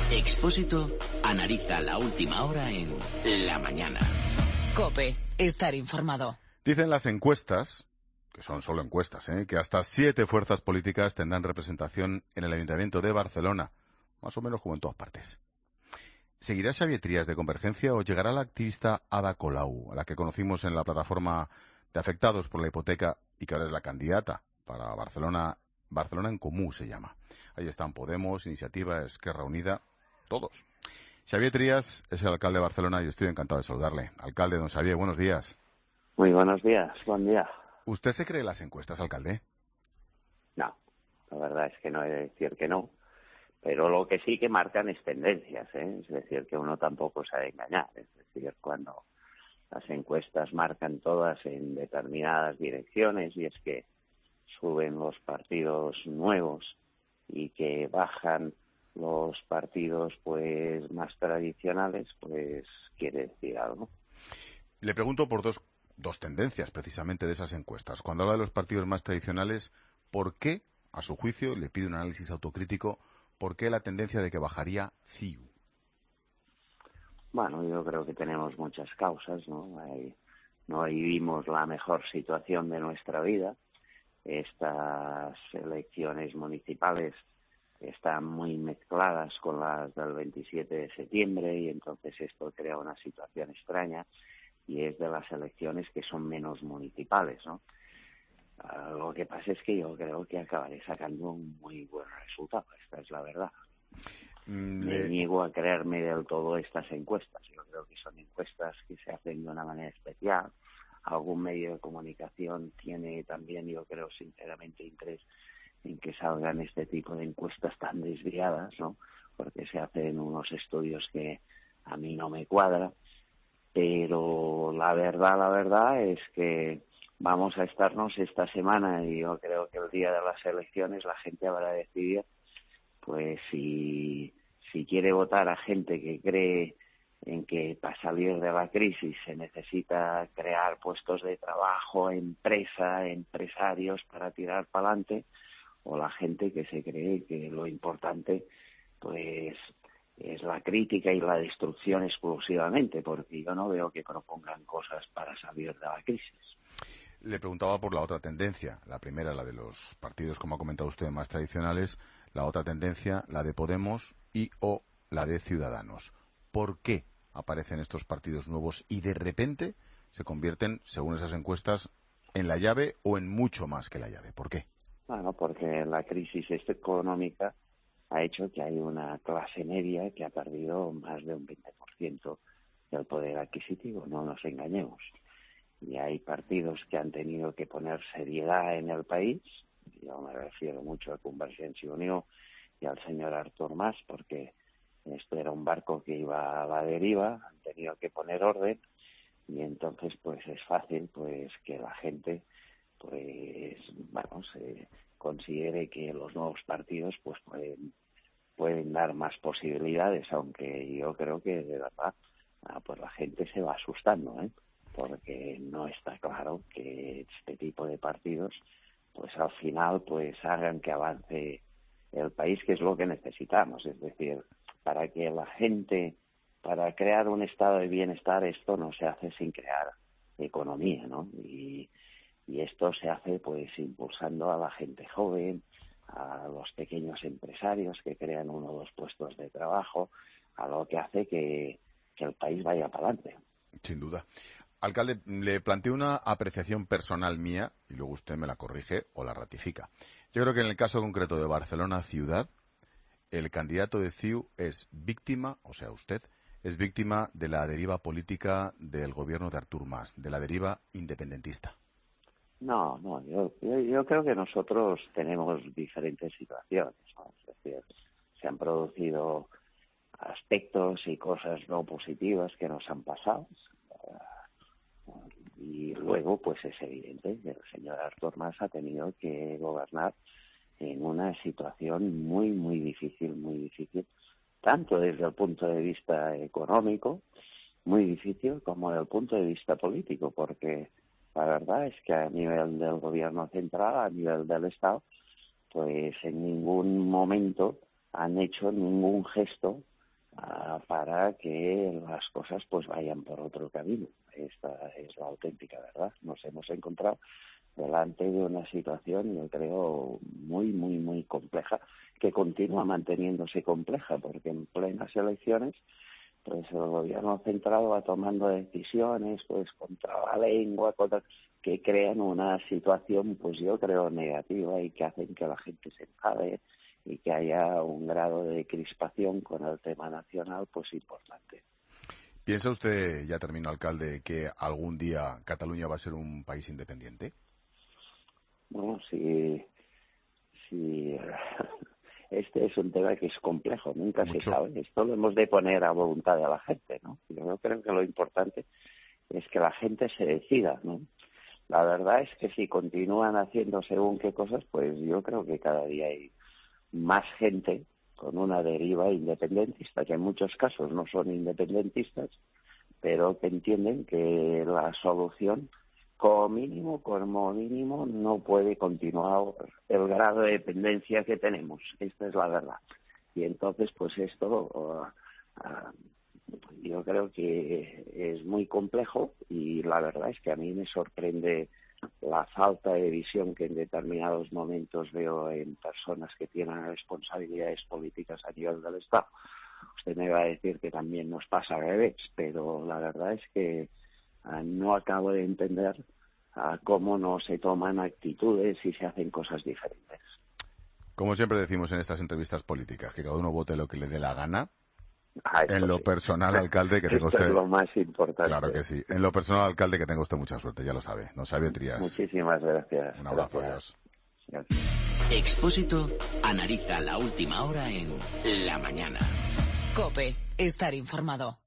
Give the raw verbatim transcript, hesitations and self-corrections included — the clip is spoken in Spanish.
Expósito analiza la última hora en La Mañana. COPE, estar informado. Dicen las encuestas, que son solo encuestas, ¿eh? que hasta siete fuerzas políticas tendrán representación en el Ayuntamiento de Barcelona, más o menos como en todas partes. ¿Seguirá Xavier Trias de Convergencia o llegará la activista Ada Colau, a la que conocimos en la plataforma de afectados por la hipoteca y que ahora es la candidata para Barcelona, Barcelona en Comú se llama? Ahí están Podemos, Iniciativa, Esquerra Unida, todos. Xavier Trias es el alcalde de Barcelona y estoy encantado de saludarle. Alcalde, don Xavier, buenos días. Muy buenos días, buen día. ¿Usted se cree las encuestas, alcalde? No, la verdad es que no he de decir que no. Pero lo que sí que marcan es tendencias, ¿eh? Es decir, que uno tampoco se ha de engañar. Es decir, cuando las encuestas marcan todas en determinadas direcciones y es que suben los partidos nuevos y que bajan los partidos pues más tradicionales, pues quiere decir algo. Le pregunto por dos, dos tendencias precisamente de esas encuestas. Cuando habla de los partidos más tradicionales, ¿por qué, a su juicio, le pide un análisis autocrítico, ¿por qué la tendencia de que bajaría C I U? Bueno, yo creo que tenemos muchas causas, ¿no? Hay, no vivimos la mejor situación de nuestra vida. Estas elecciones municipales están muy mezcladas con las del veintisiete de septiembre y entonces esto crea una situación extraña y es de las elecciones que son menos municipales, ¿no? Uh, lo que pasa es que yo creo que acabaré sacando un muy buen resultado, esta es la verdad. Mm, Me le... niego a creerme del todo estas encuestas. Yo creo que son encuestas que se hacen de una manera especial. Algún medio de comunicación tiene también, yo creo sinceramente, interés en que salgan este tipo de encuestas tan desviadas, ¿no? Porque se hacen unos estudios que a mí no me cuadran. Pero la verdad, la verdad es que vamos a estarnos esta semana y yo creo que el día de las elecciones la gente habrá decidido pues si, si quiere votar a gente que cree en que para salir de la crisis se necesita crear puestos de trabajo, empresa, empresarios para tirar para adelante, o la gente que se cree que lo importante pues es la crítica y la destrucción exclusivamente, porque yo no veo que propongan cosas para salir de la crisis. Le preguntaba por la otra tendencia. La primera, la de los partidos, como ha comentado usted, más tradicionales. La otra tendencia, la de Podemos y o la de Ciudadanos. ¿Por qué aparecen estos partidos nuevos y de repente se convierten, según esas encuestas, en la llave o en mucho más que la llave? ¿Por qué? Bueno, porque la crisis económica ha hecho que hay una clase media que ha perdido más de un veinte por ciento del poder adquisitivo, no nos engañemos. Y hay partidos que han tenido que poner seriedad en el país, yo me refiero mucho a Convergencia y Unió y al señor Artur Mas, porque esto era un barco que iba a la deriva, han tenido que poner orden y entonces pues es fácil pues que la gente pues bueno se considere que los nuevos partidos pues pueden pueden dar más posibilidades, aunque yo creo que de verdad pues la gente se va asustando, ¿eh? Porque no está claro que este tipo de partidos pues al final pues hagan que avance el país, que es lo que necesitamos. Es decir, para que la gente, para crear un estado de bienestar, esto no se hace sin crear economía, ¿no? Y, y esto se hace pues impulsando a la gente joven, a los pequeños empresarios que crean uno o dos puestos de trabajo, a lo que hace que, que el país vaya para adelante. Sin duda. Alcalde, le planteo una apreciación personal mía y luego usted me la corrige o la ratifica. Yo creo que en el caso concreto de Barcelona ciudad, el candidato de C I U es víctima, o sea usted, es víctima de la deriva política del gobierno de Artur Mas, de la deriva independentista. No, no, yo, yo, yo creo que nosotros tenemos diferentes situaciones, ¿no? Es decir, se han producido aspectos y cosas no positivas que nos han pasado. Y luego, pues es evidente que el señor Artur Mas ha tenido que gobernar en una situación muy, muy difícil, muy difícil, tanto desde el punto de vista económico, muy difícil, como desde el punto de vista político, porque la verdad es que a nivel del gobierno central, a nivel del Estado, pues en ningún momento han hecho ningún gesto uh, para que las cosas pues vayan por otro camino. Esta es la auténtica verdad. Nos hemos encontrado delante de una situación, yo creo, muy, muy, muy compleja, que continúa manteniéndose compleja, porque en plenas elecciones pues el gobierno central va tomando decisiones pues contra la lengua, contra, que crean una situación, pues yo creo, negativa y que hacen que la gente se enfade y que haya un grado de crispación con el tema nacional pues importante. ¿Piensa usted, ya termino, alcalde, que algún día Cataluña va a ser un país independiente? Bueno, sí, sí. Este es un tema que es complejo, nunca Mucho. se sabe. Esto lo hemos de poner a voluntad de la gente, ¿no? Yo creo que lo importante es que la gente se decida, ¿no? La verdad es que si continúan haciendo según qué cosas, pues yo creo que cada día hay más gente con una deriva independentista, que en muchos casos no son independentistas, pero que entienden que la solución, como mínimo, como mínimo, no puede continuar el grado de dependencia que tenemos. Esta es la verdad. Y entonces, pues esto, uh, uh, yo creo que es muy complejo y la verdad es que a mí me sorprende la falta de visión que en determinados momentos veo en personas que tienen responsabilidades políticas a nivel del Estado. Usted me va a decir que también nos pasa al revés, pero la verdad es que uh, no acabo de entender uh, cómo no se toman actitudes y se hacen cosas diferentes. Como siempre decimos en estas entrevistas políticas, que cada uno vote lo que le dé la gana. Ah, en lo sí. personal, alcalde, que tenga Esto usted... es lo más importante. Claro que sí. En lo personal, alcalde, que tenga usted mucha suerte, ya lo sabe. No sabe Trías. Muchísimas gracias. Un abrazo, gracias. Adiós. Gracias. Expósito analiza la última hora en La Mañana. COPE. Estar informado.